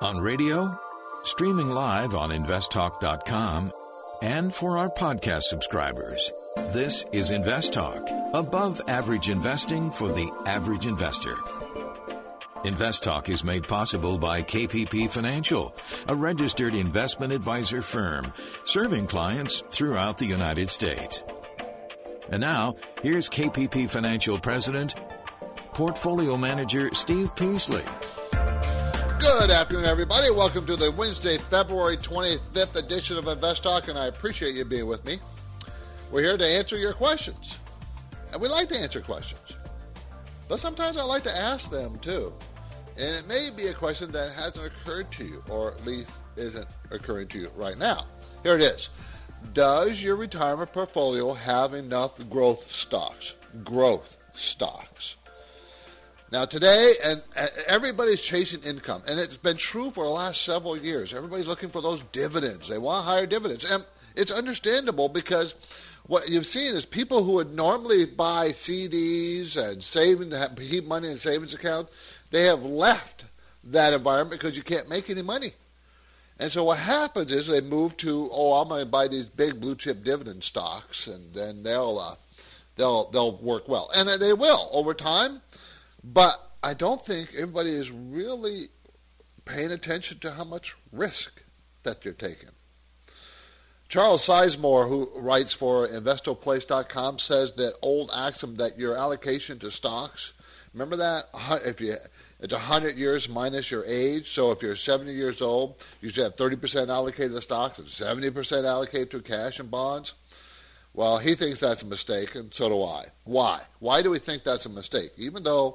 On radio, streaming live on investtalk.com, and for our podcast subscribers. This is Invest Talk, above average investing for the average investor. Invest Talk is made possible by KPP Financial, a registered investment advisor firm serving clients throughout the United States. And now, here's KPP Financial President, Portfolio Manager Steve Peasley. Good afternoon, everybody. Welcome to the Wednesday, February 25th edition of Invest Talk, and I appreciate you being with me. We're here to answer your questions, and we like to answer questions, but sometimes I like to ask them too. And it may be a question that hasn't occurred to you, or at least isn't occurring to you right now. Here it is. Does your retirement portfolio have enough growth stocks? Growth stocks. Now today, and everybody's chasing income, and it's been true for the last several years. Everybody's looking for those dividends. They want higher dividends. And it's understandable because what you've seen is people who would normally buy CDs and keep money in savings accounts, they have left that environment because you can't make any money. And so what happens is they move to, I'm going to buy these big blue chip dividend stocks, and then they'll work well. And they will over time, but I don't think everybody is really paying attention to how much risk that you're taking. Charles Sizemore, who writes for InvestoPlace.com, says that old axiom that your allocation to stocks, remember that? It's 100 years minus your age. So if you're 70 years old, you should have 30% allocated to stocks and 70% allocated to cash and bonds. Well, he thinks that's a mistake, and so do I. Why? Why do we think that's a mistake? Even though,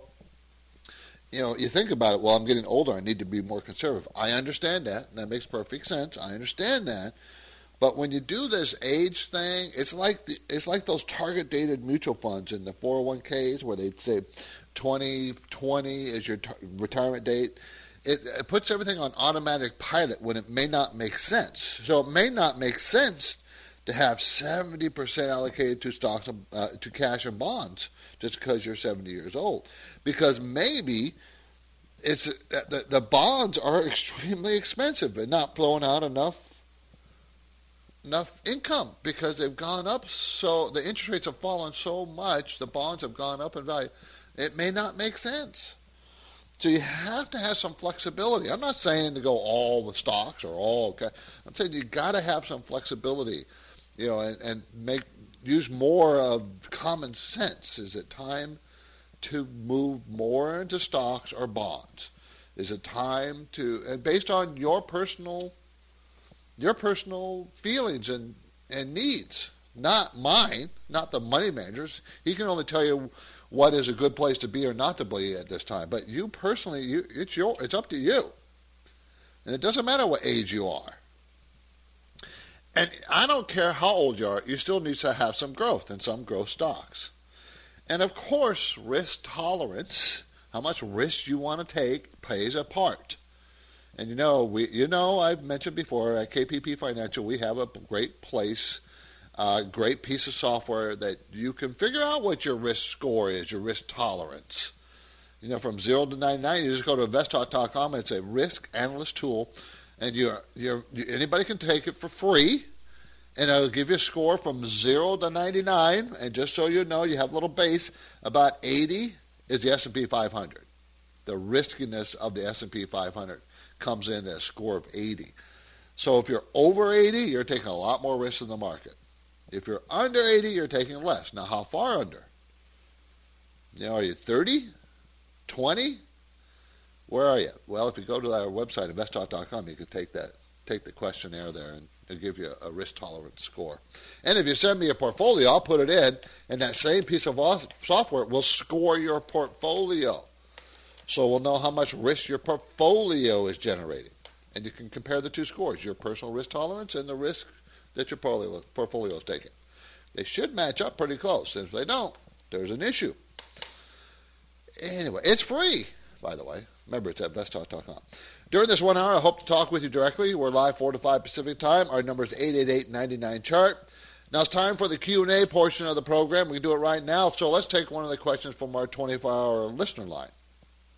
you think about it, I'm getting older, I need to be more conservative. I understand that, and that makes perfect sense. I understand that. But when you do this age thing, it's like those target-dated mutual funds in the 401ks where they say 2020 is your retirement date. It puts everything on automatic pilot when it may not make sense. So it may not make sense to have 70% allocated to stocks, to cash and bonds, just because you're 70 years old. Because maybe the bonds are extremely expensive and not blowing out enough income because they've gone up, so the interest rates have fallen so much, the bonds have gone up in value. It may not make sense. So you have to have some flexibility. I'm not saying to go all the stocks or all cash. I'm saying you got to have some flexibility, and use more of common sense. Is it time to move more into stocks or bonds? Is it time to, and based on your personal feelings and needs, not mine, not the money manager's. He can only tell you what is a good place to be or not to be at this time. But you personally, it's up to you. And it doesn't matter what age you are. And I don't care how old you are, you still need to have some growth and some growth stocks. And of course, risk tolerance, how much risk you want to take, plays a part. And I've mentioned before at KPP Financial, we have a great piece of software that you can figure out what your risk score is, your risk tolerance. From 0 to 99, you just go to investtalk.com. It's a risk analyst tool, and anybody can take it for free, and it'll give you a score from 0 to 99. And just so you know, you have a little base. About 80 is the S&P 500. The riskiness of the S&P 500 comes in at a score of 80. So if you're over 80, you're taking a lot more risk in the market. If you're under 80, you're taking less. Now, how far under? Are you 30? 20? Where are you? Well, if you go to our website, investtalk.com, you can take the questionnaire there, and it'll give you a risk tolerance score. And if you send me a portfolio, I'll put it in, and that same piece of software will score your portfolio. So we'll know how much risk your portfolio is generating. And you can compare the two scores, your personal risk tolerance and the risk that your portfolio is taking. They should match up pretty close. And if they don't, there's an issue. Anyway, it's free, by the way. Remember, it's at besttalk.com. During this 1 hour, I hope to talk with you directly. We're live 4 to 5 Pacific time. Our number is 888-99-CHART. Now it's time for the Q&A portion of the program. We can do it right now. So let's take one of the questions from our 24-hour listener line.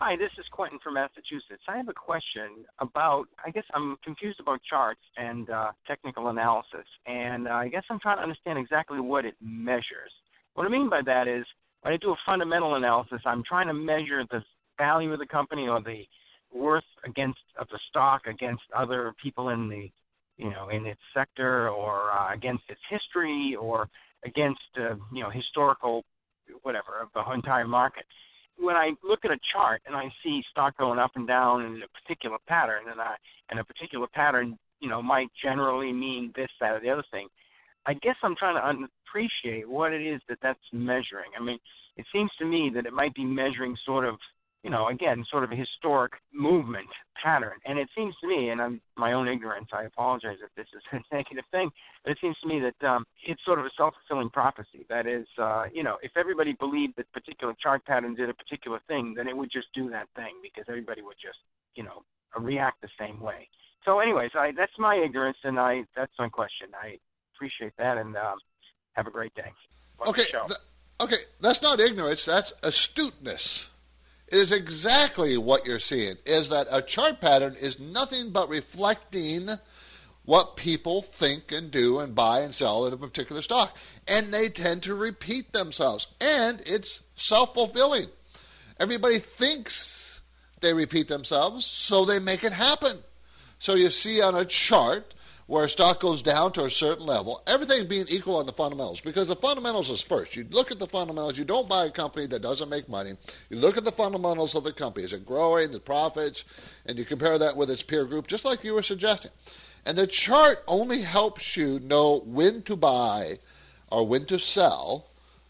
Hi, this is Quentin from Massachusetts. I have a question about, I guess I'm confused about charts and technical analysis, and I guess I'm trying to understand exactly what it measures. What I mean by that is, when I do a fundamental analysis, I'm trying to measure the value of the company or the worth of the stock against other people in the, in its sector, or against its history, or against, historical, whatever, of the entire market. When I look at a chart and I see stock going up and down in a particular pattern, and a particular pattern, might generally mean this, that, or the other thing, I guess I'm trying to appreciate what it is that's measuring. I mean, it seems to me that it might be measuring sort of, again, sort of a historic movement pattern. And it seems to me, and I'm my own ignorance, I apologize if this is a negative thing, but it seems to me that it's sort of a self-fulfilling prophecy. That is, if everybody believed that particular chart pattern did a particular thing, then it would just do that thing because everybody would just, react the same way. So anyways, that's my ignorance, and that's my question. I appreciate that, and have a great day. Okay, that's not ignorance, that's astuteness. It is exactly what you're seeing, is that a chart pattern is nothing but reflecting what people think and do and buy and sell in a particular stock. And they tend to repeat themselves. And it's self-fulfilling. Everybody thinks they repeat themselves, so they make it happen. So you see on a chart where a stock goes down to a certain level, everything being equal on the fundamentals, because the fundamentals is first. You look at the fundamentals. You don't buy a company that doesn't make money. You look at the fundamentals of the company. Is it growing, the profits, and you compare that with its peer group, just like you were suggesting. And the chart only helps you know when to buy or when to sell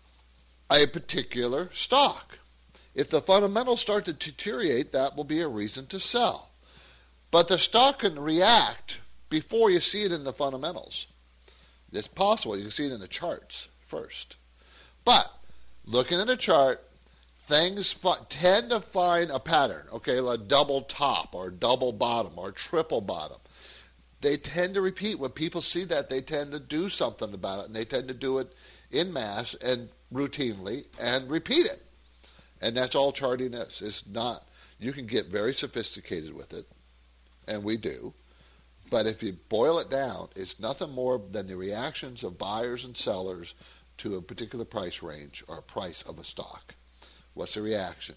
a particular stock. If the fundamentals start to deteriorate, that will be a reason to sell. But the stock can react before you see it in the fundamentals. It's possible. You can see it in the charts first. But looking at a chart, things tend to find a pattern, okay, like a double top or double bottom or triple bottom. They tend to repeat. When people see that, they tend to do something about it, and they tend to do it in mass and routinely and repeat it. And that's all charting is. It's not, you can get very sophisticated with it, and we do. But if you boil it down, it's nothing more than the reactions of buyers and sellers to a particular price range or a price of a stock. What's the reaction?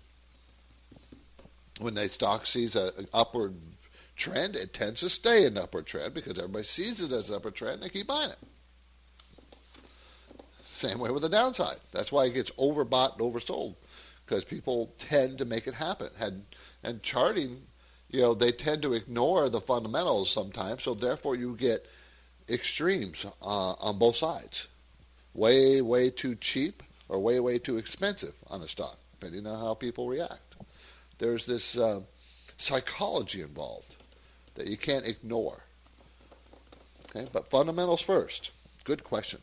When the stock sees an upward trend, it tends to stay an upward trend because everybody sees it as an upward trend and they keep buying it. Same way with the downside. That's why it gets overbought and oversold, because people tend to make it happen. And charting, they tend to ignore the fundamentals sometimes, so therefore you get extremes on both sides. Way, way too cheap or way, way too expensive on a stock, depending on how people react. There's this psychology involved that you can't ignore. Okay, but fundamentals first. Good question.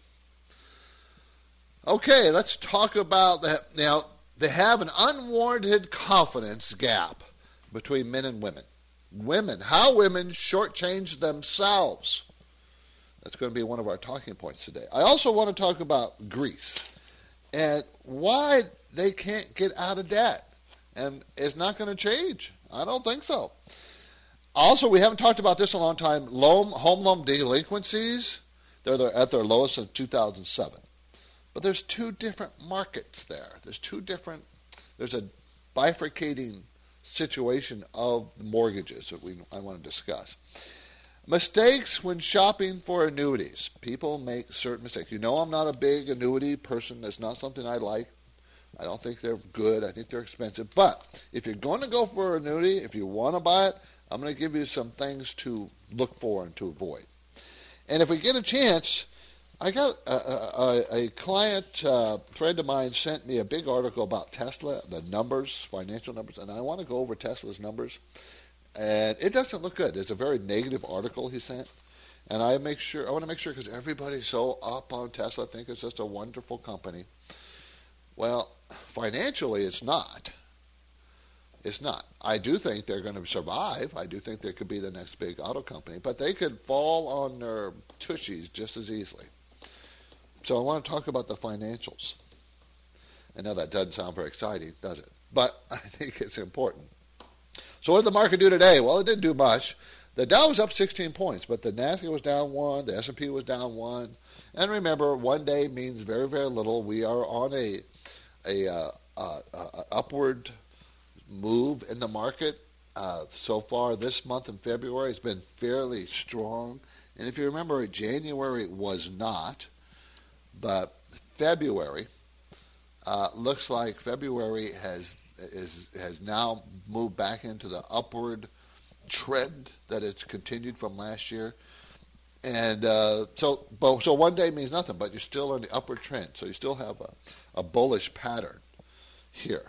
Okay, let's talk about that. Now, they have an unwarranted confidence gap between men and women. How women shortchange themselves. That's going to be one of our talking points today. I also want to talk about Greece and why they can't get out of debt. And it's not going to change. I don't think so. Also, we haven't talked about this in a long time. Home loan delinquencies, they're at their lowest since 2007. But there's two different markets there. There's a bifurcating situation of mortgages that I want to discuss. Mistakes when shopping for annuities. People make certain mistakes. I'm not a big annuity person. That's not something I like. I don't think they're good. I think they're expensive. But if you're going to go for an annuity, if you want to buy it, I'm going to give you some things to look for and to avoid. And if we get a chance, I got a client, friend of mine sent me a big article about Tesla, the numbers, financial numbers, and I want to go over Tesla's numbers. And it doesn't look good. It's a very negative article he sent. And I want to make sure, because everybody's so up on Tesla, I think it's just a wonderful company. Well, financially, it's not. It's not. I do think they're going to survive. I do think they could be the next big auto company. But they could fall on their tushies just as easily. So I want to talk about the financials. I know that doesn't sound very exciting, does it? but I think it's important. So what did the market do today? Well, it didn't do much. The Dow was up 16 points, but the Nasdaq was down 1, the S&P was down 1. And remember, one day means very, very little. We are on a upward move in the market. So far this month in February has been fairly strong. And if you remember, January was not, but February looks like February has now moved back into the upward trend that it's continued from last year. And so one day means nothing, but you're still on the upward trend. So you still have a bullish pattern here.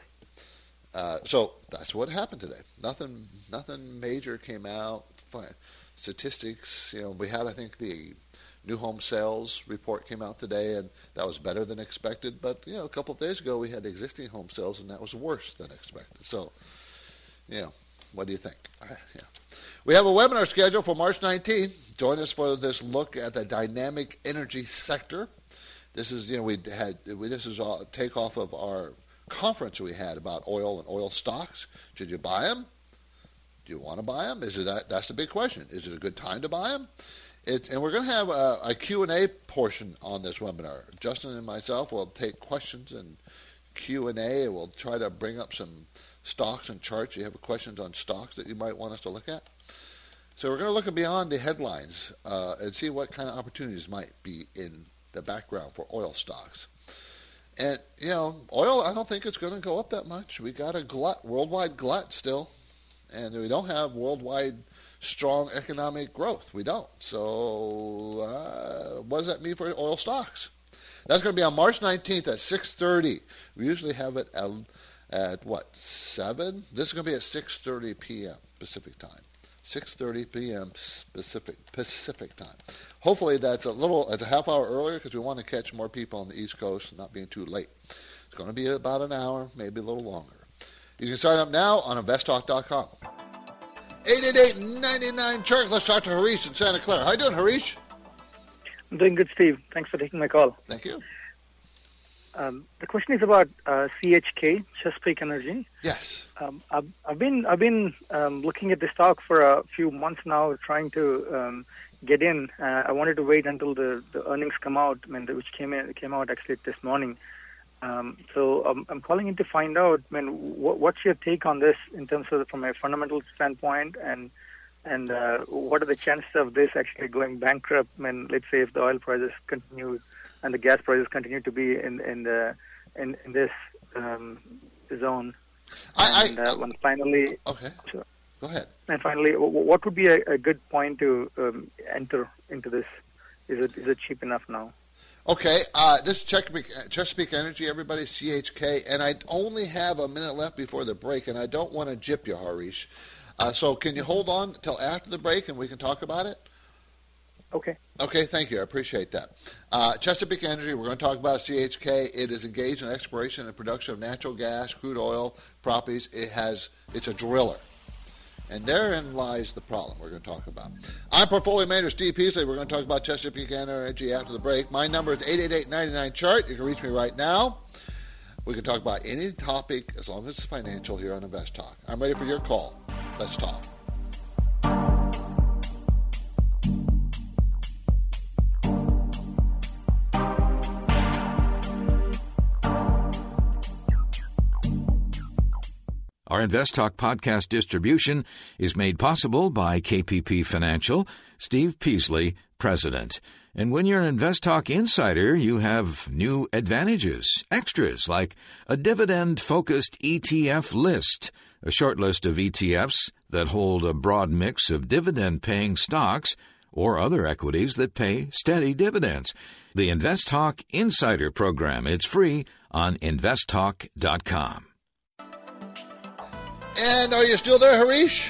So that's what happened today. Nothing major came out. Statistics, we had, I think, the new home sales report came out today, and that was better than expected. But, a couple of days ago we had existing home sales, and that was worse than expected. So, what do you think? We have a webinar scheduled for March 19th. Join us for this look at the dynamic energy sector. This is, this is a takeoff of our conference we had about oil and oil stocks. Should you buy them? Do you want to buy them? That's the big question. Is it a good time to buy them? And we're going to have a Q&A portion on this webinar. Justin and myself will take questions and Q&A, and we'll try to bring up some stocks and charts. You have questions on stocks that you might want us to look at? So we're going to look beyond the headlines and see what kind of opportunities might be in the background for oil stocks. And, oil, I don't think it's going to go up that much. We got a worldwide glut still. And we don't have worldwide strong economic growth. We don't. So what does that mean for oil stocks? That's going to be on March 19th at 6:30. We usually have it at 7? This is going to be at 6:30 p.m. Pacific time. 6:30 p.m. Pacific time. Hopefully it's a half hour earlier because we want to catch more people on the East Coast, not being too late. It's going to be about an hour, maybe a little longer. You can sign up now on investtalk.com. 888-99-CHART. Let's talk to Harish in Santa Clara. How you doing, Harish? I'm doing good, Steve. Thanks for taking my call. Thank you. The question is about CHK, Chesapeake Energy. Yes. I've been looking at the stock for a few months now, trying to get in. I wanted to wait until the earnings come out, which came out actually this morning. So I'm calling in to find out, what's your take on this in terms of from a fundamental standpoint, and what are the chances of this actually going bankrupt? Let's say if the oil prices continue and the gas prices continue to be in this zone. Finally, okay. Sure. Go ahead. And finally, what would be a good point to enter into this? Is it cheap enough now? Okay, this is Chesapeake Energy, everybody, CHK, and I only have a minute left before the break, and I don't want to gyp you, Harish. So can you hold on till after the break and we can talk about it? Okay. Okay, thank you. I appreciate that. Chesapeake Energy, we're going to talk about CHK. It is engaged in exploration and production of natural gas, crude oil, properties. It's a driller. And therein lies the problem we're going to talk about. I'm Portfolio Manager Steve Peasley. We're going to talk about Chesapeake Energy after the break. My number is 888-99-CHART. You can reach me right now. We can talk about any topic as long as it's financial here on Invest Talk. I'm ready for your call. Let's talk. Our Invest Talk podcast distribution is made possible by KPP Financial, Steve Peasley, President. And when you're an Invest Talk insider, you have new advantages, extras like a dividend-focused ETF list, a short list of ETFs that hold a broad mix of dividend-paying stocks or other equities that pay steady dividends. The Invest Talk Insider Program. It's free on investtalk.com. And are you still there, Harish?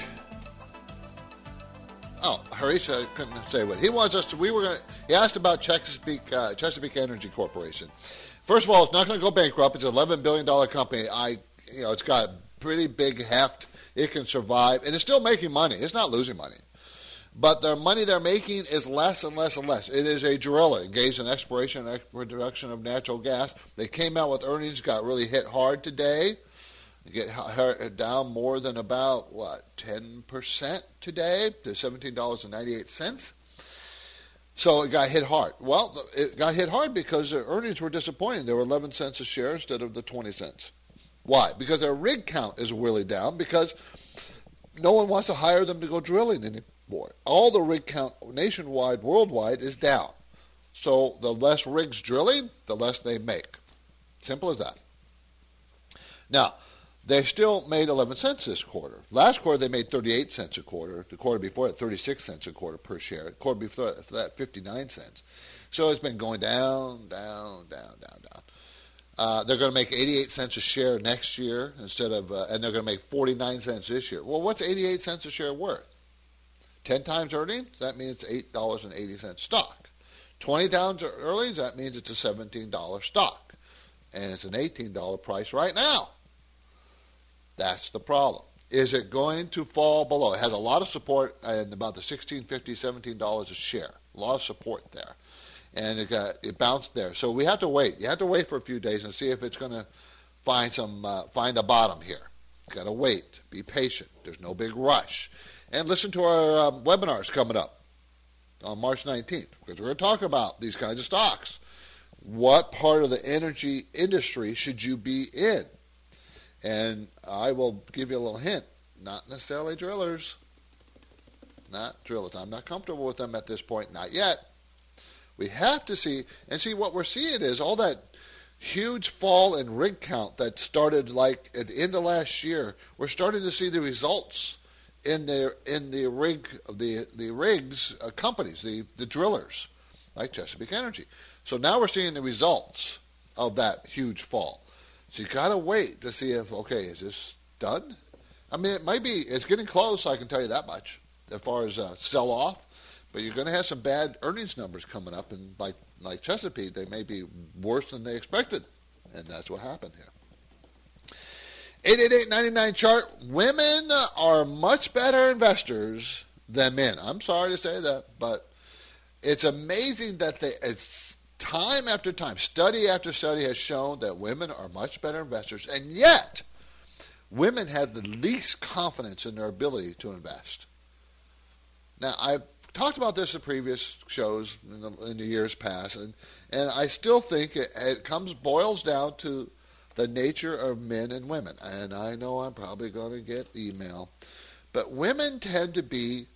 Oh, Harish, I couldn't say what he wants us to. He asked about Chesapeake Energy Corporation. First of all, it's not going to go bankrupt. It's an $11 billion company. It's got pretty big heft. It can survive, and it's still making money. It's not losing money, but the money they're making is less and less and less. It is a driller engaged in exploration and production of natural gas. They came out with earnings, got really hit hard today. You get down more than about, 10% today to $17.98. So it got hit hard. Well, it got hit hard because their earnings were disappointing. They were 11 cents a share instead of the 20 cents. Why? Because their rig count is really down because no one wants to hire them to go drilling anymore. All the rig count nationwide, worldwide, is down. So the less rigs drilling, the less they make. Simple as that. Now, they still made 11 cents this quarter. Last quarter, they made 38 cents a quarter. The quarter before that, 36 cents a quarter per share. The quarter before that, 59 cents. So it's been going down, down, down, down, down. They're going to make 88 cents a share next year and they're going to make 49 cents this year. Well, what's 88 cents a share worth? 10 times earnings? That means it's $8.80 stock. 20 times earnings? That means it's a $17 stock. And it's an $18 price right now. That's the problem. Is it going to fall below? It has a lot of support and about the $16.50, $17 a share. A lot of support there. And it bounced there. So we have to wait. You have to wait for a few days and see if it's going to find a bottom here. You've got to wait. Be patient. There's no big rush. And listen to our webinars coming up on March 19th, because we're going to talk about these kinds of stocks. What part of the energy industry should you be in? And I will give you a little hint. Not necessarily drillers. Not drillers. I'm not comfortable with them at this point. Not yet. We have to see what we're seeing is all that huge fall in rig count that started like at the end of last year. We're starting to see the results in the rigs companies, the drillers, like Chesapeake Energy. So now we're seeing the results of that huge fall. So you got to wait to see if, is this done? I mean, it might be. It's getting close, I can tell you that much, as far as sell-off. But you're going to have some bad earnings numbers coming up, and like Chesapeake, they may be worse than they expected. And that's what happened here. 888-99 chart. Women are much better investors than men. I'm sorry to say that, but it's amazing that it's time after time, study after study has shown that women are much better investors, and yet women have the least confidence in their ability to invest. Now, I've talked about this in previous shows in the years past, and I still think it boils down to the nature of men and women. And I know I'm probably going to get email, but women tend to be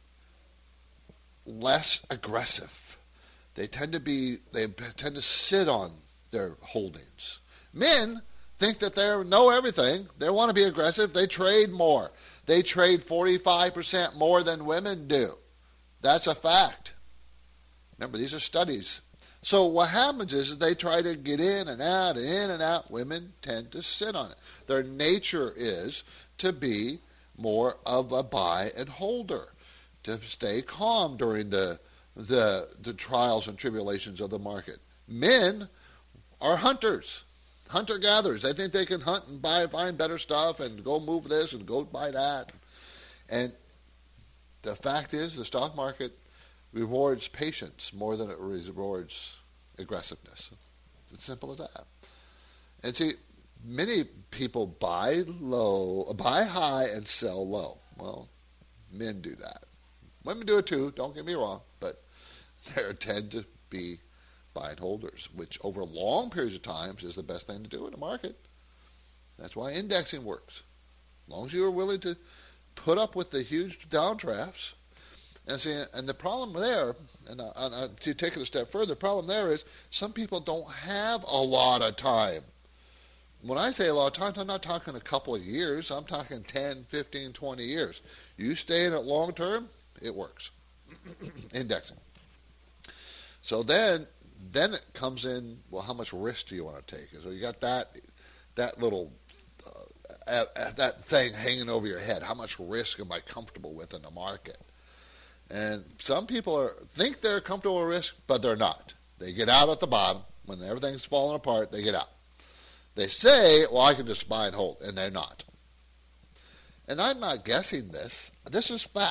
less aggressive. They tend to sit on their holdings. Men think that they know everything. They want to be aggressive. They trade more. They trade 45% more than women do. That's a fact. Remember, these are studies. So what happens is they try to get in and out, in and out. Women tend to sit on it. Their nature is to be more of a buy and holder, to stay calm during the trials and tribulations of the market. Men are hunters, hunter-gatherers. They think they can hunt and find better stuff and go move this and go buy that. And the fact is the stock market rewards patience more than it rewards aggressiveness. It's as simple as that. And see, many people buy high and sell low. Well, men do that. Women do it too, don't get me wrong, but they tend to be buy and holders, which over long periods of time is the best thing to do in the market. That's why indexing works. As long as you are willing to put up with the huge downdrafts. And the problem there, and to take it a step further, the problem there is some people don't have a lot of time. When I say a lot of time, I'm not talking a couple of years. I'm talking 10, 15, 20 years. You stay in it long term, it works. Indexing. So then it comes in, well, how much risk do you want to take? So you got that little that thing hanging over your head. How much risk am I comfortable with in the market? And some people think they're comfortable with risk, but they're not. They get out at the bottom. When everything's falling apart, they get out. They say, well, I can just buy and hold, and they're not. And I'm not guessing this. This is fact.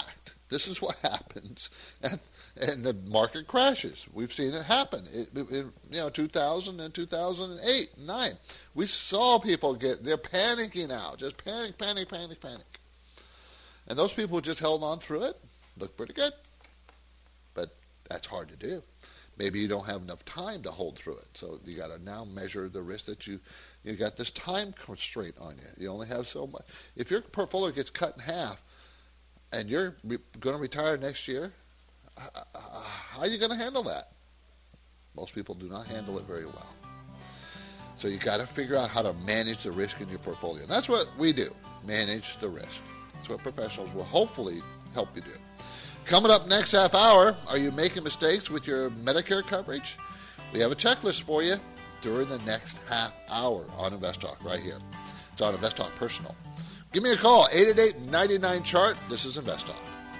This is what happens, and the market crashes. We've seen it happen. In 2000 and 2008, 9. We saw people they're panicking out, just panic. And those people who just held on through it look pretty good. But that's hard to do. Maybe you don't have enough time to hold through it. So you got to now measure the risk that you got this time constraint on you. You only have so much. If your portfolio gets cut in half and you're going to retire next year, how are you going to handle that? Most people do not handle it very well. So you got to figure out how to manage the risk in your portfolio. And that's what we do, manage the risk. That's what professionals will hopefully help you do. Coming up next half hour, are you making mistakes with your Medicare coverage? We have a checklist for you during the next half hour on Invest Talk right here. It's on Invest Talk Personal. Give me a call, 888-99-CHART. This is Invest Talk.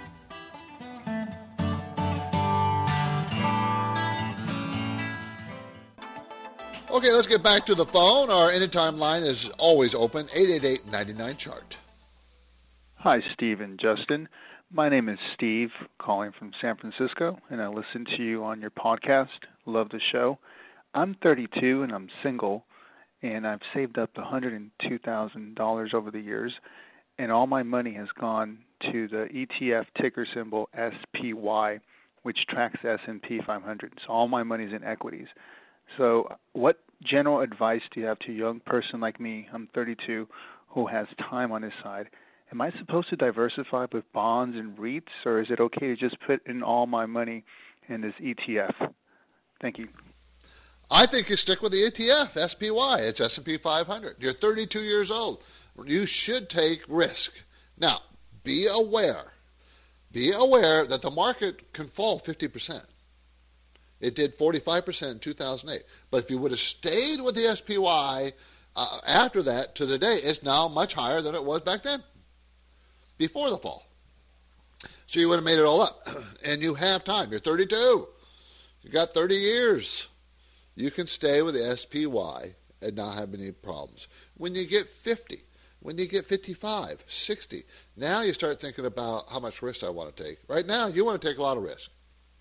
Okay, let's get back to the phone. Our anytime line is always open, 888-99-CHART. Hi, Steve and Justin. My name is Steve, calling from San Francisco, and I listen to you on your podcast. Love the show. I'm 32 and I'm single, and I've saved up $102,000 over the years, and all my money has gone to the ETF ticker symbol SPY, which tracks the S&P 500. So all my money is in equities. So what general advice do you have to a young person like me, I'm 32, who has time on his side? Am I supposed to diversify with bonds and REITs, or is it okay to just put in all my money in this ETF? Thank you. I think you stick with the ETF, SPY. It's S&P 500. You're 32 years old. You should take risk. Now, be aware that the market can fall 50%. It did 45% in 2008. But if you would have stayed with the SPY after that to today, it's now much higher than it was back then, before the fall. So you would have made it all up. And you have time. You're 32. You got 30 years. You can stay with the SPY and not have any problems. When you get 50, when you get 55, 60, now you start thinking about how much risk I want to take. Right now, you want to take a lot of risk.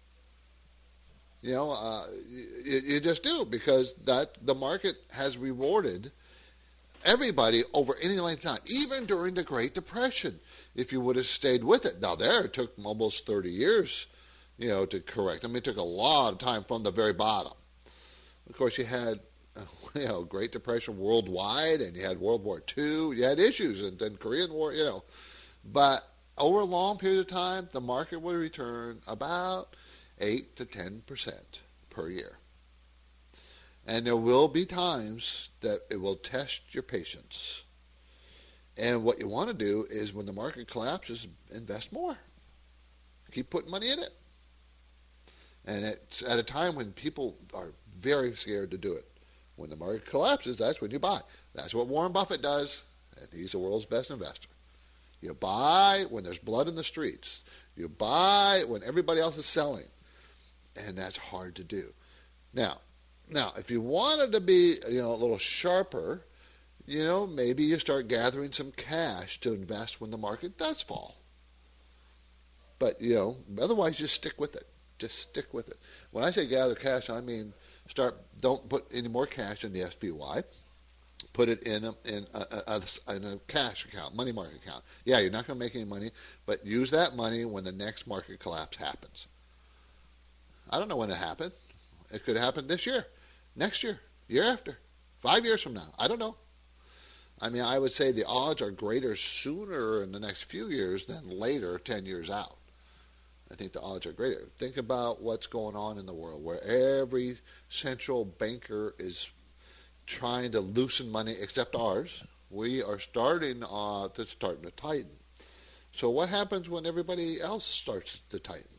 You just do, because the market has rewarded everybody over any length of time, even during the Great Depression, if you would have stayed with it. Now, it took almost 30 years, to correct. I mean, it took a lot of time from the very bottom. Of course, you had, Great Depression worldwide, and you had World War II. You had issues, and then Korean War, But over a long period of time, the market would return about 8 to 10% per year. And there will be times that it will test your patience. And what you want to do is, when the market collapses, invest more. Keep putting money in it. And it's at a time when people are very scared to do it. When the market collapses, that's when you buy. That's what Warren Buffett does, and he's the world's best investor. You buy when there's blood in the streets. You buy when everybody else is selling. And that's hard to do. Now, if you wanted to be, a little sharper, maybe you start gathering some cash to invest when the market does fall. But, otherwise just stick with it. Just stick with it. When I say gather cash, I mean don't put any more cash in the SPY. Put it in a cash account, money market account. Yeah, you're not going to make any money, but use that money when the next market collapse happens. I don't know when it happened. It could happen this year, next year, year after, 5 years from now. I don't know. I mean, I would say the odds are greater sooner in the next few years than later, 10 years out. I think the odds are greater. Think about what's going on in the world, where every central banker is trying to loosen money except ours. We are starting to tighten. So what happens when everybody else starts to tighten?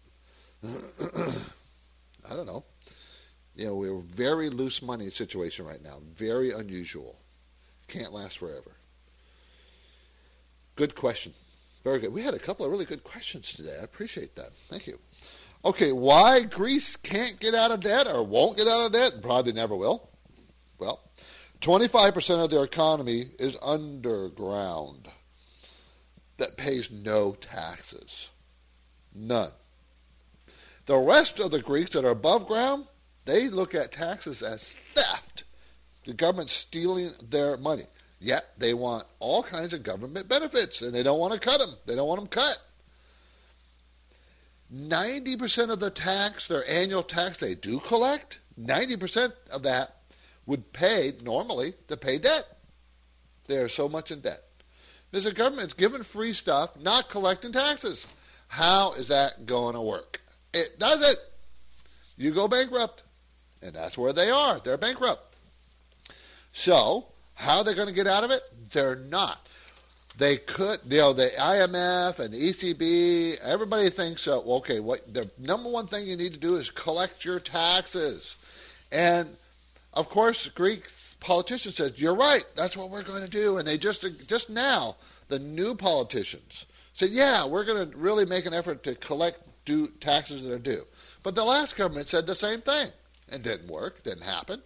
I don't know. We're a very loose money situation right now. Very unusual. Can't last forever. Good question. Very good. We had a couple of really good questions today. I appreciate that. Thank you. Okay, why Greece can't get out of debt or won't get out of debt, and probably never will? Well, 25% of their economy is underground. That pays no taxes. None. The rest of the Greeks that are above ground, they look at taxes as theft. The government's stealing their money. Yet they want all kinds of government benefits, and they don't want to cut them. They don't want them cut. 90% of the tax, their annual tax they do collect, 90% of that would pay, normally, to pay debt. They are so much in debt. Because the government's giving free stuff, not collecting taxes. How is that going to work? It doesn't. You go bankrupt. And that's where they are. They're bankrupt. So, how are they going to get out of it? They're not. They could, the IMF and the ECB, everybody thinks, okay, what the number one thing you need to do is collect your taxes. And, of course, Greek politicians said, you're right, that's what we're going to do. And they just now, the new politicians said, yeah, we're going to really make an effort to collect taxes that are due. But the last government said the same thing. It didn't work, didn't happen.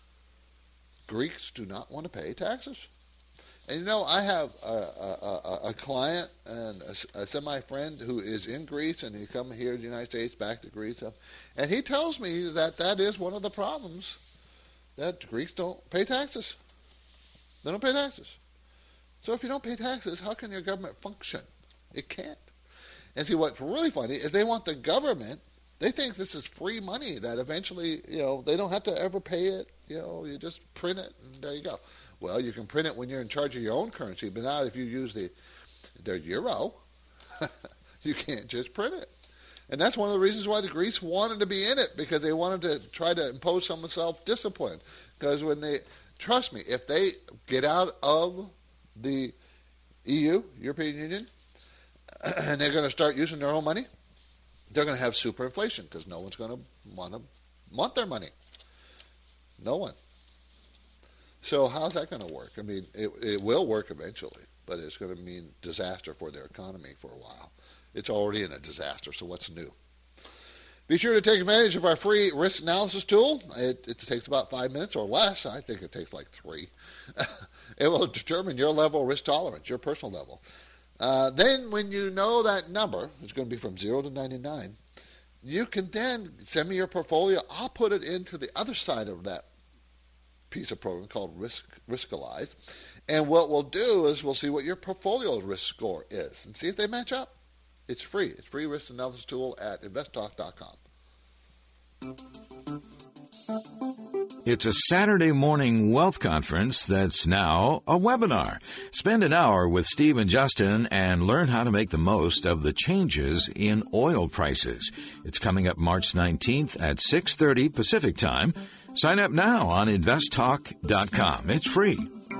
Greeks do not want to pay taxes. And I have a client and a semi-friend who is in Greece, and he come here to the United States, back to Greece, and he tells me that is one of the problems, that Greeks don't pay taxes. They don't pay taxes. So if you don't pay taxes, how can your government function? It can't. And see, what's really funny is they want the government, they think this is free money that eventually, they don't have to ever pay it. You just print it, and there you go. Well, you can print it when you're in charge of your own currency, but now if you use the euro, you can't just print it. And that's one of the reasons why the Greeks wanted to be in it, because they wanted to try to impose some self-discipline. Because trust me, if they get out of the EU, European Union, and they're going to start using their own money, they're going to have superinflation, because no one's going to want their money. No one. So how's that going to work? I mean, it will work eventually, but it's going to mean disaster for their economy for a while. It's already in a disaster, so what's new? Be sure to take advantage of our free risk analysis tool. It takes about 5 minutes or less. I think it takes like 3. It will determine your level of risk tolerance, your personal level. Then when you know that number, it's going to be from 0 to 99, you can then send me your portfolio. I'll put it into the other side of that piece of program called Riskalyze. And what we'll do is we'll see what your portfolio risk score is and see if they match up. It's free. It's free risk analysis tool at investtalk.com. It's a Saturday morning wealth conference that's now a webinar. Spend an hour with Steve and Justin and learn how to make the most of the changes in oil prices. It's coming up March 19th at 6:30 Pacific Time. Sign up now on investtalk.com. It's free.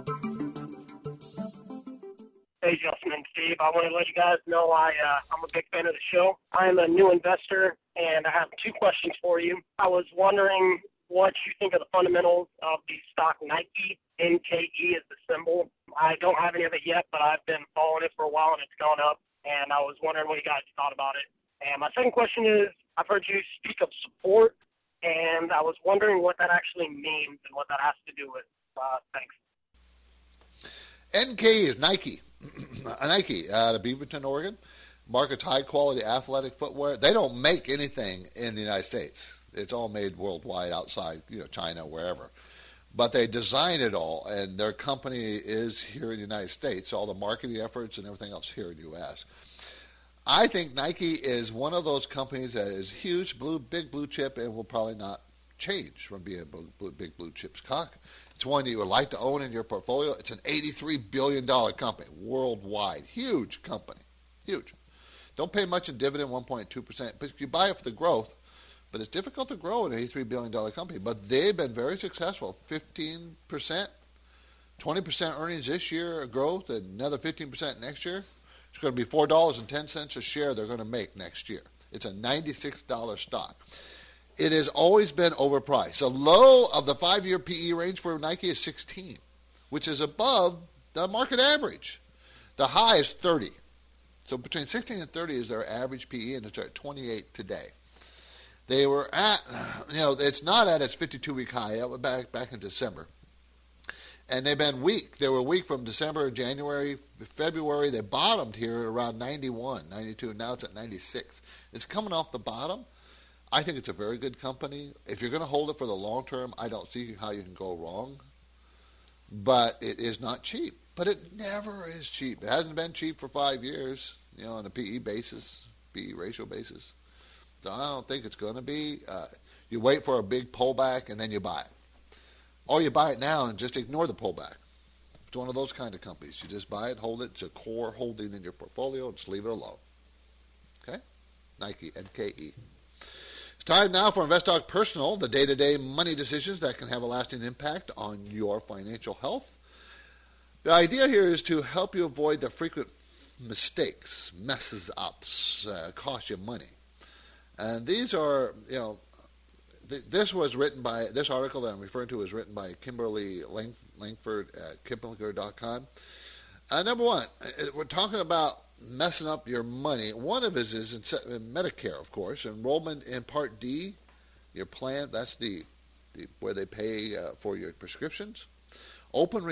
Hey, Justin and Steve. I want to let you guys know I'm a big fan of the show. I'm a new investor, and I have 2 questions for you. I was wondering what you think of the fundamentals of the stock Nike. NKE is the symbol. I don't have any of it yet, but I've been following it for a while, and it's gone up, and I was wondering what you guys thought about it. And my second question is, I've heard you speak of support, and I was wondering what that actually means and what that has to do with. Thanks. NK is Nike. Nike out of Beaverton, Oregon. Markets high-quality athletic footwear. They don't make anything in the United States. It's all made worldwide outside, China, wherever. But they design it all, and their company is here in the United States. All the marketing efforts and everything else here in the U.S. I think Nike is one of those companies that is huge, big blue chip, and will probably not change from being a big blue chip stock. It's one that you would like to own in your portfolio. It's an $83 billion company worldwide. Huge company. Huge. Don't pay much in dividend, 1.2%. But you buy it for the growth. But it's difficult to grow an $83 billion company. But they've been very successful. 15%, 20% earnings this year growth, and another 15% next year. It's going to be $4.10 a share they're going to make next year. It's a $96 stock. It has always been overpriced. The low of the 5-year PE range for Nike is 16, which is above the market average. The high is 30. So between 16 and 30 is their average PE, and it's at 28 today. They were at, it's not at its 52-week high. It was back in December. And they've been weak. They were weak from December, January, February. They bottomed here at around 91, 92. Now it's at 96. It's coming off the bottom. I think it's a very good company. If you're going to hold it for the long term, I don't see how you can go wrong. But it is not cheap. But it never is cheap. It hasn't been cheap for 5 years, on a PE basis, PE ratio basis. So I don't think it's going to be. You wait for a big pullback and then you buy it. Or you buy it now and just ignore the pullback. It's one of those kind of companies. You just buy it, hold it. It's a core holding in your portfolio, and just leave it alone. Okay? Nike, NKE. It's time now for InvestTalk Personal, the day-to-day money decisions that can have a lasting impact on your financial health. The idea here is to help you avoid the frequent mistakes, messes ups, cost you money. And these are, this article that I'm referring to was written by Kimberly Langford at Kiplinger.com. Number one, we're talking about messing up your money. One of it is in Medicare, of course, enrollment in Part D, your plan. That's the where they pay for your prescriptions. Open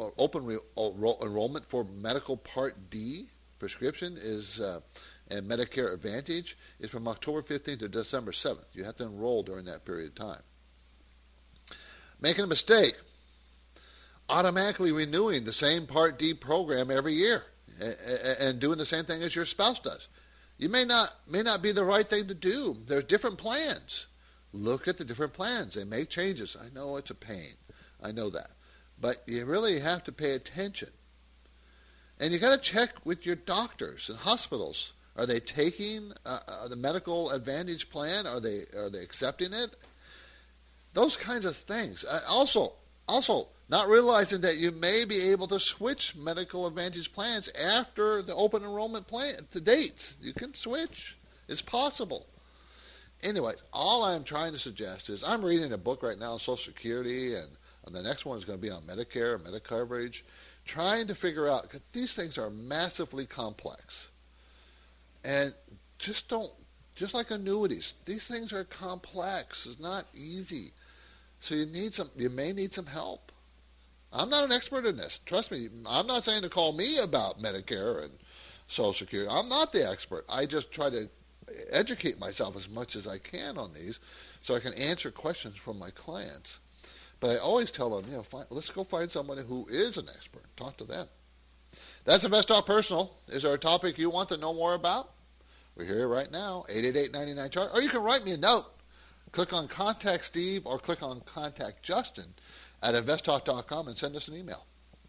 enrollment for medical Part D prescription is. And Medicare Advantage is from October 15th to December 7th. You have to enroll during that period of time. Making a mistake, automatically renewing the same Part D program every year and doing the same thing as your spouse does. You may not be the right thing to do. There's different plans. Look at the different plans. They make changes. I know it's a pain. I know that. But you really have to pay attention. And you got to check with your doctors and hospitals. Are they taking the medical advantage plan? Are they accepting it? Those kinds of things. Also, not realizing that you may be able to switch medical advantage plans after the open enrollment plan, the dates. You can switch. It's possible. Anyways, all I'm trying to suggest is I'm reading a book right now on Social Security, and the next one is going to be on Medicare, Medicoverage, trying to figure out, because these things are massively complex. And just like annuities, these things are complex. It's not easy. So you may need some help. I'm not an expert in this. Trust me, I'm not saying to call me about Medicare and Social Security. I'm not the expert. I just try to educate myself as much as I can on these so I can answer questions from my clients. But I always tell them, let's go find someone who is an expert. Talk to them. That's InvestTalk Personal. Is there a topic you want to know more about? We're here right now, 888-99-CHART. Or you can write me a note. Click on Contact Steve or click on Contact Justin at investtalk.com and send us an email.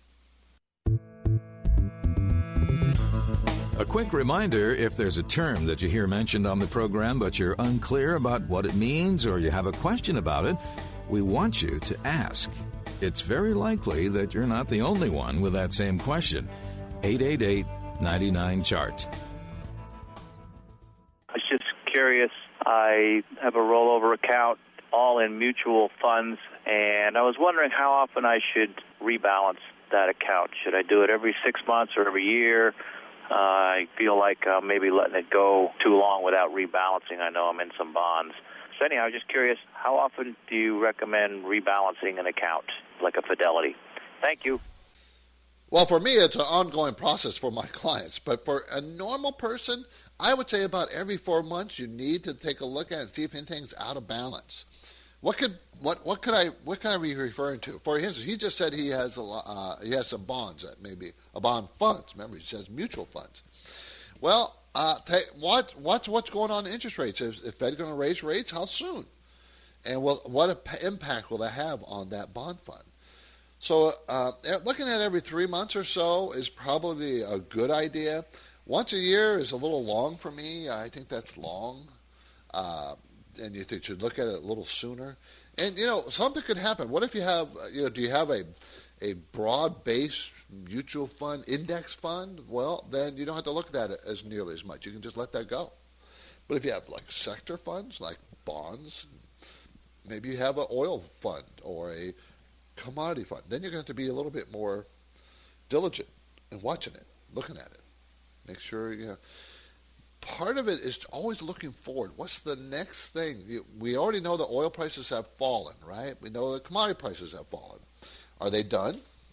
A quick reminder, if there's a term that you hear mentioned on the program but you're unclear about what it means or you have a question about it, we want you to ask. It's very likely that you're not the only one with that same question. 888-99-CHART. I was just curious. I have a rollover account, all in mutual funds, and I was wondering how often I should rebalance that account. Should I do it every 6 months or every year? I feel like maybe letting it go too long without rebalancing. I know I'm in some bonds. So anyhow, I was just curious, how often do you recommend rebalancing an account, like a Fidelity? Thank you. Well, for me, it's an ongoing process for my clients. But for a normal person, I would say about every 4 months you need to take a look at it and see if anything's out of balance. What could I be referring to? For instance, he just said he has some bonds that maybe a bond funds. Remember, he says mutual funds. Well, what's going on in interest rates? Is the Fed going to raise rates? How soon? And what impact will that have on that bond fund? So looking at every 3 months or so is probably a good idea. Once a year is a little long for me. I think that's long. And you should look at it a little sooner. And, something could happen. What if you have, do you have a broad-based mutual fund, index fund? Well, then you don't have to look at it as nearly as much. You can just let that go. But if you have, like, sector funds, like bonds, maybe you have an oil fund or a commodity fund, then you're going to have to be a little bit more diligent in watching it, looking at it. Make sure, part of it is always looking forward. What's the next thing? We already know the oil prices have fallen, right? We know the commodity prices have fallen. Are they done?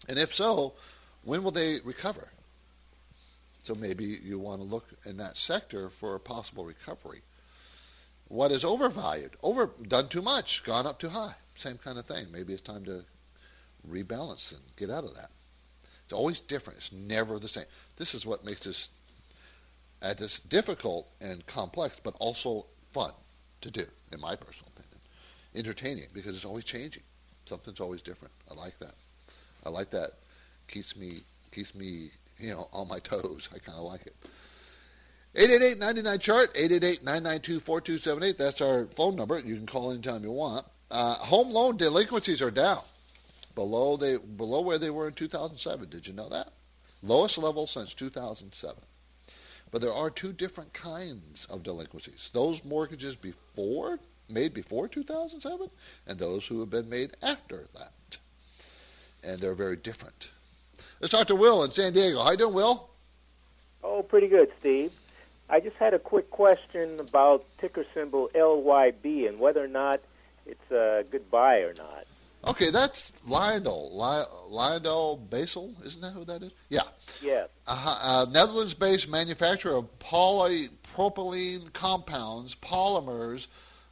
And if so, when will they recover? So maybe you want to look in that sector for a possible recovery. What is overvalued? Done too much, gone up too high. Same kind of thing. Maybe it's time to rebalance and get out of that. It's always different. It's never the same. This is what makes this difficult and complex, but also fun to do, in my personal opinion. Entertaining, because it's always changing. Something's always different. I like that. I like that. Keeps me, on my toes. I kind of like it. 888-99-CHART, 888-992-4278. That's our phone number. You can call anytime you want. Home loan delinquencies are down below where they were in 2007. Did you know that? Lowest level since 2007. But there are two different kinds of delinquencies. Those mortgages made before 2007 and those who have been made after that. And they're very different. Let's talk to Will in San Diego. How you doing, Will? Oh, pretty good, Steve. I just had a quick question about ticker symbol LYB and whether or not it's a good buy or not. Okay, that's Lyondell. Lyondell Basel, isn't that who that is? Yeah. Yeah. Netherlands-based manufacturer of polypropylene compounds, polymers,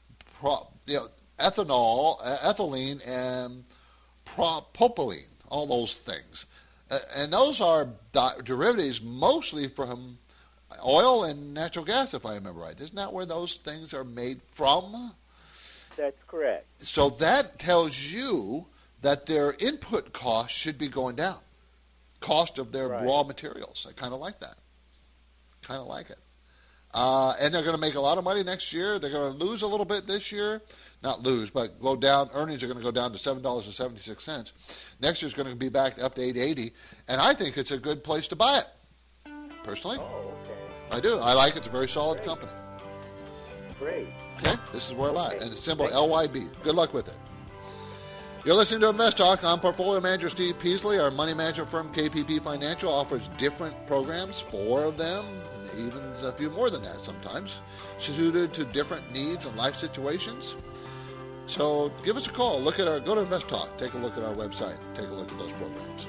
ethanol, ethylene, and propylene, all those things. And those are derivatives mostly from oil and natural gas, if I remember right. Isn't that where those things are made from? That's correct. So that tells you that their input cost should be going down. Cost of their raw materials. I kind of like that. Kind of like it. And they're going to make a lot of money next year. They're going to lose a little bit this year. Not lose, but go down. Earnings are going to go down to $7.76. Next year's going to be back up to $8.80. And I think it's a good place to buy it, personally. Oh, okay. I do. I like it. It's a very solid company. Great. Okay, this is where I'm at. And the symbol LYB. Good luck with it. You're listening to Invest Talk. I'm Portfolio Manager Steve Peasley. Our money management firm, KPP Financial, offers different programs, 4 of them, and even a few more than that sometimes, suited to different needs and life situations. So give us a call. Go to Invest Talk. Take a look at our website. Take a look at those programs.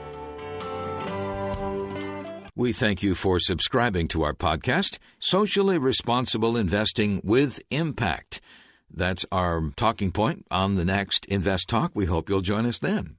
We thank you for subscribing to our podcast, Socially Responsible Investing with Impact. That's our talking point on the next Invest Talk. We hope you'll join us then.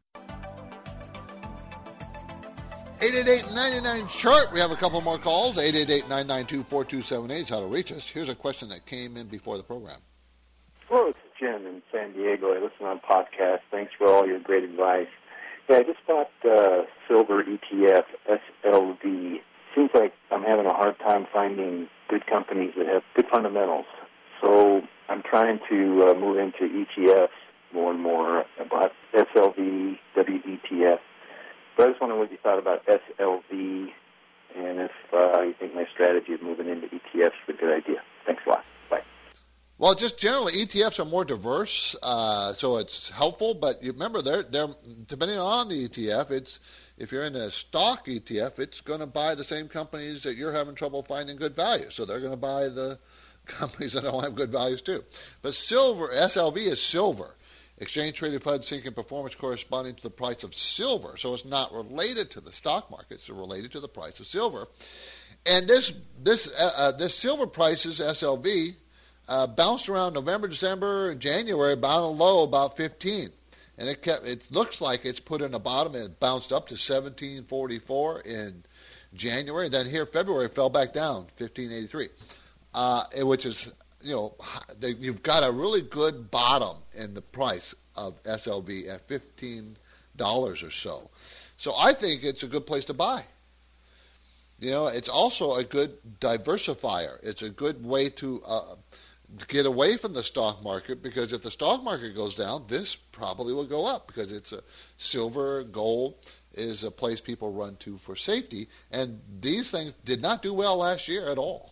888-99-CHART. We have a couple more calls. 888-992-4278 is how to reach us. Here's a question that came in before the program. Hello, it's Jim in San Diego. I listen on podcasts. Thanks for all your great advice. Yeah, I just bought silver ETF, SLV. Seems like I'm having a hard time finding good companies that have good fundamentals. So I'm trying to move into ETFs more and more. I bought SLV, WETF. But I just wondering what you thought about SLV and if you think my strategy of moving into ETFs is a good idea. Thanks a lot. Bye. Well, just generally, ETFs are more diverse, so it's helpful. But you remember, they're depending on the ETF, if you're in a stock ETF, it's going to buy the same companies that you're having trouble finding good value. So they're going to buy the companies that don't have good values too. But silver, SLV is silver. Exchange-traded funds seeking performance corresponding to the price of silver. So it's not related to the stock market. It's related to the price of silver. And this silver prices, SLV, bounced around November, December, and January, about a low about 15. And it looks like it's put in the bottom, and it bounced up to 1744 in January. Then here, February, it fell back down, 1583, which is, you've got a really good bottom in the price of SLV at $15 or so. So I think it's a good place to buy. It's also a good diversifier. It's a good way to get away from the stock market, because if the stock market goes down, this probably will go up, because it's silver, gold is a place people run to for safety, and these things did not do well last year at all.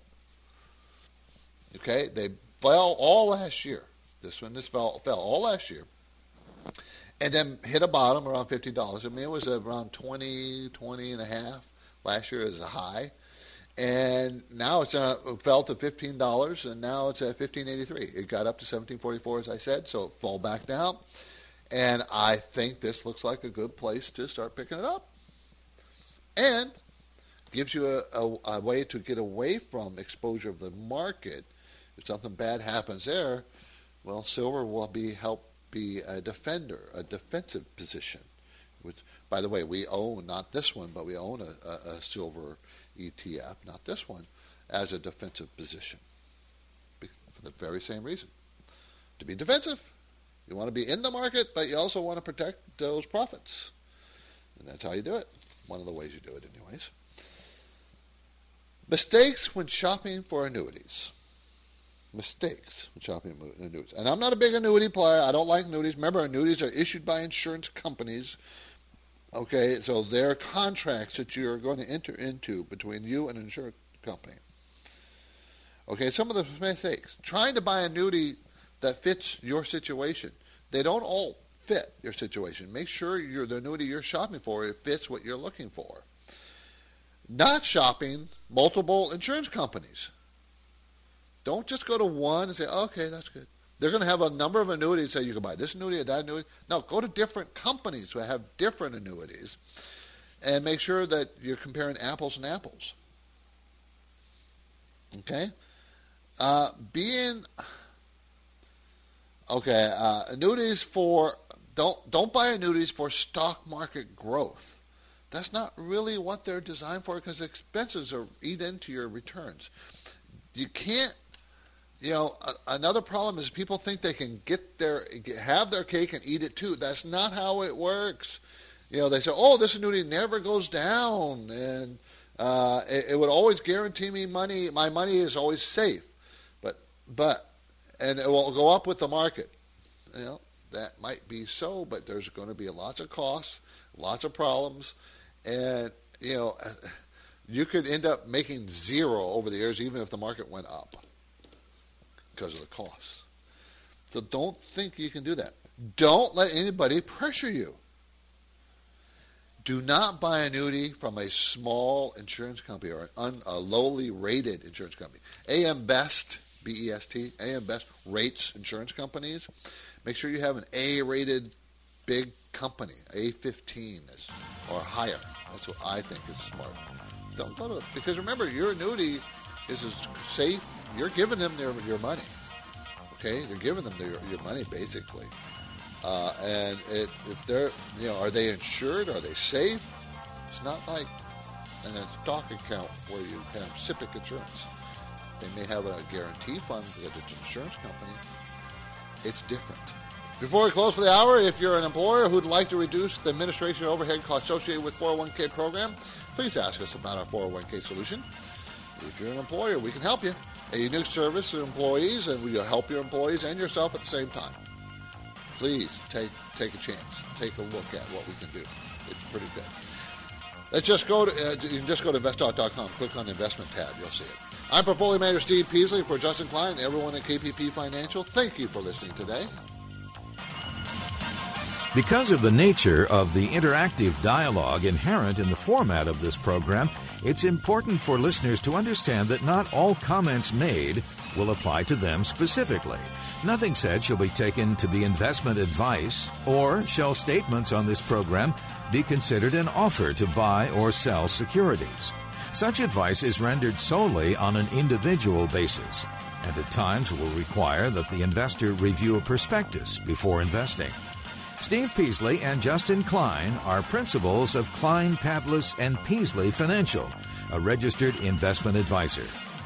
Okay, they fell all last year. This fell all last year, and then hit a bottom around $50. I mean, it was around 20 and a half last year as a high. And now it fell to $15, and now it's at $15.83. It got up to $17.44, as I said, so it fell back down. And I think this looks like a good place to start picking it up. And gives you a way to get away from exposure of the market. If something bad happens there, well, silver will help be a defender, a defensive position. Which, by the way, we own, not this one, but we own a silver ETF, not this one, as a defensive position. For the very same reason. To be defensive. You want to be in the market, but you also want to protect those profits. And that's how you do it. One of the ways you do it anyways. Mistakes when shopping for annuities. Mistakes when shopping for annuities. And I'm not a big annuity player. I don't like annuities. Remember, annuities are issued by insurance companies. Okay, so they're contracts that you're going to enter into between you and an insurance company. Okay, some of the mistakes. Trying to buy an annuity that fits your situation. They don't all fit your situation. Make sure the annuity you're shopping for, it fits what you're looking for. Not shopping multiple insurance companies. Don't just go to one and say, okay, that's good. They're going to have a number of annuities that you can buy this annuity or that annuity. No, go to different companies who have different annuities and make sure that you're comparing apples and apples. Okay? Annuities for, don't buy annuities for stock market growth. That's not really what they're designed for because expenses eat into your returns. You can't, another problem is people think they can have their cake and eat it too. That's not how it works. They say, this annuity never goes down and it would always guarantee me money. My money is always safe. And it will go up with the market. That might be so, but there's going to be lots of costs, lots of problems, and you could end up making zero over the years, even if the market went up because of the costs. So don't think you can do that. Don't let anybody pressure you. Do not buy an annuity from a small insurance company or a lowly rated insurance company. AM Best, B-E-S-T, AM Best rates insurance companies. Make sure you have an A-rated big company, A15 or higher. That's what I think is smart. Don't go to it. Because remember, your annuity is safe. You're giving them your money. Okay? You're giving them your money, basically. And if they're, are they insured? Are they safe? It's not like in a stock account where you have SIPC insurance. They may have a guarantee fund because it's an insurance company. It's different. Before we close for the hour, if you're an employer who'd like to reduce the administration overhead costs associated with 401k program, please ask us about our 401k solution. If you're an employer, we can help you. A unique service to employees, and we'll help your employees and yourself at the same time. Please take a chance. Take a look at what we can do. It's pretty good. Let's just go to you can just go to investtalk.com. Click on the investment tab. You'll see it. I'm portfolio manager Steve Peasley for Justin Klein and everyone at KPP Financial. Thank you for listening today. Because of the nature of the interactive dialogue inherent in the format of this program, it's important for listeners to understand that not all comments made will apply to them specifically. Nothing said shall be taken to be investment advice, or shall statements on this program be considered an offer to buy or sell securities. Such advice is rendered solely on an individual basis, and at times will require that the investor review a prospectus before investing. Steve Peasley and Justin Klein are principals of Klein, Pavlis & Peasley Financial, a registered investment advisor.